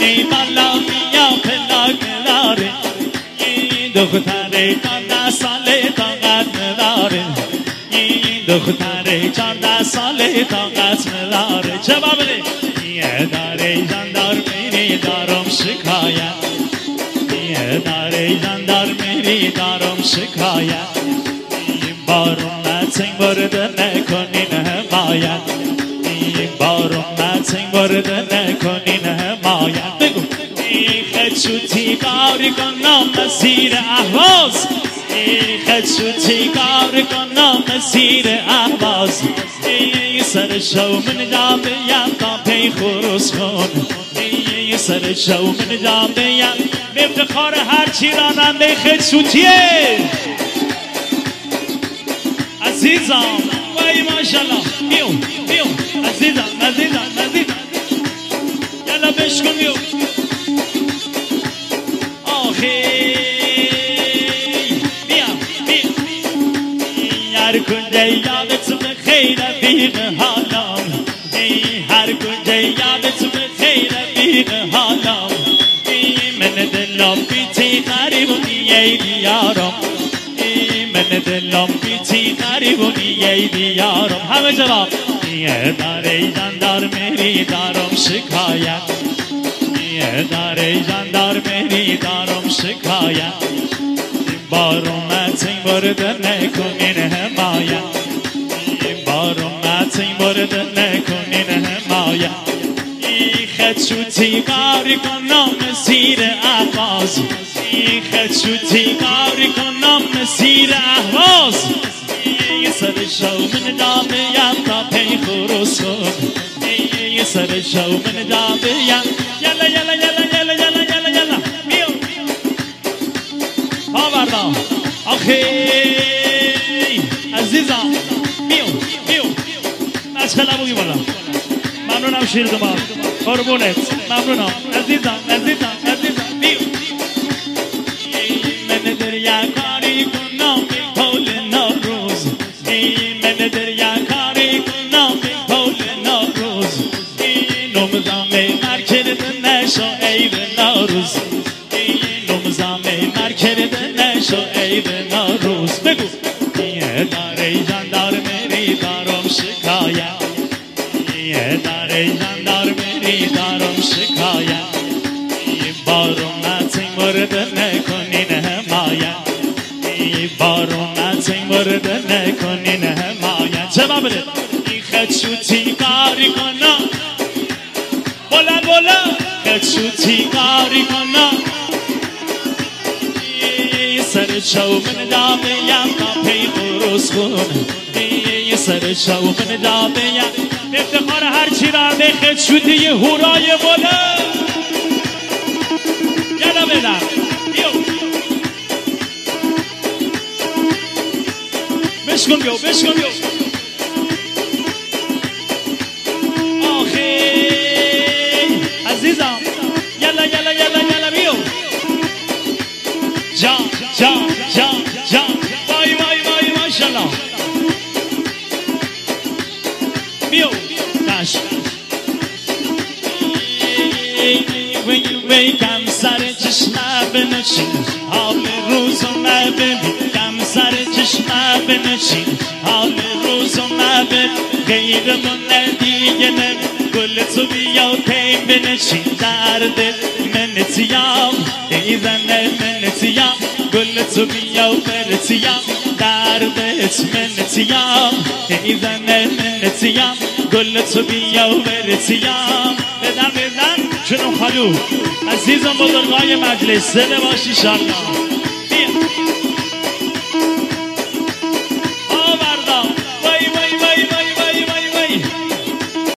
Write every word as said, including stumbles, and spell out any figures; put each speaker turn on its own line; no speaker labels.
ای بالا بیا پلا داره این دختر چهارده ساله طاقت نداره این دختر چهارده ساله طاقت نداره چه بابله یه داره ژاندارمری دارم شکایت یه داره ژاندارمری دارم شکایت این بارم نتنگ برده نکنین حمایت این بارم نتنگ برده نکنین حمایت بگو این خدشوتی کاری کنم مسیر احواز این خدشوتی کاری کنم مسیر احواز این سر شو من جا بیم تا پی خروس کن این سر شو من جا بیم افتخار هرچی راننده خدشوتیه عزیزم وای ماشالله بیو بیو عزیزم عزیزم عزیزم یلا بشکن بیو آخی بیا بیا هر کنجه یادت بخیر بیغ حالم هر کنجه یادت بخیر بیغ حالم من دلم بیتی غریبونی ای دیارم من دلم بیتی غریبونی ای دیارم همه جواب یه داره ژاندارمری دارم شکایت یه داره ژاندارمری دارم شکایت این بارم نتنگ برده نکنین حمایت این بارم نتنگ برده نکنین حمایت این خدشوتی کاری کنم مسیر احواز این خدشوتی کاری کنم مسیر احواز این سر شو من دامیم تا پی خروس کن این سر شو من دامیم یلا یلا یلا یلا یلا یلا یلا بیو ها بردا آخی عزیزم بیو بیو نشخلا بگی بالا ممنونم شیر دماغ قربونت ممنونم عزیزم عزیزم عزیزم بیو من دریا کاری کنم طول نوروز من دریا کاری کنم طول نوروز نمزام مر کردن نشو عید نوروز نمزام مر کردن نشو عید نوروز بگو یه داره ژاندارمری دارم شکایت یه داره ژاندارمری دارم شکایت این بارم نتنگ برده نکنین حمایت این بارم نتنگ برده نکنین حمایت جواب بده این خدشوتی کاری کنم بلند بلند خدشوتی کاری کنم این سر شو من دامیم تا پی خروس کن این سر شو من دامیم افتخار هرچی رانده خدشوتی یه هورای بلند یلا بدم بیو بشکن بیو بشکن بیو آخی عزیزم یلا یلا یلا یلا بیو جان جان جان جان وای وای وای ماشالله بیو نش کم سر چشمه بنشین حال روزو نبین کم سر چشمه بنشین حال روزو نبین غیر من دیگه نم گل تو بیا پی بنشین درد من تیام ایزن من تیام گل تو بیا برتیام دردت من تیام ایزن من تیام گل تو بیا برتیام بدن بدن چنو خالو عزیزم بزرگای مجلس سله باشی شالله